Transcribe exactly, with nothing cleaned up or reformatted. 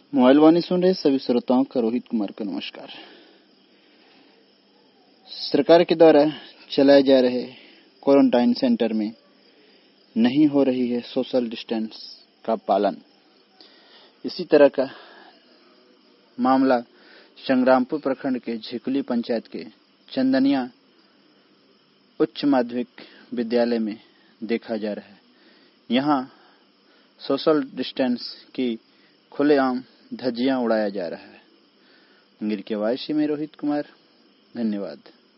Mobile वाणी सुन रहे सभी श्रोताओं का रोहित कुमार का नमस्कार। सरकार के द्वारा चलाए जा रहे क्वारंटाइन सेंटर में नहीं हो रही है सोशल डिस्टेंस का पालन। इसी तरह का मामला संग्रामपुर प्रखंड के झिकुली पंचायत के चंदनिया उच्च माध्यमिक विद्यालय में देखा जा रहा है। यहाँ सोशल डिस्टेंस की खुलेआम धज्जियां उड़ाया जा रहा है। अंगिर के वायसी में रोहित कुमार, धन्यवाद।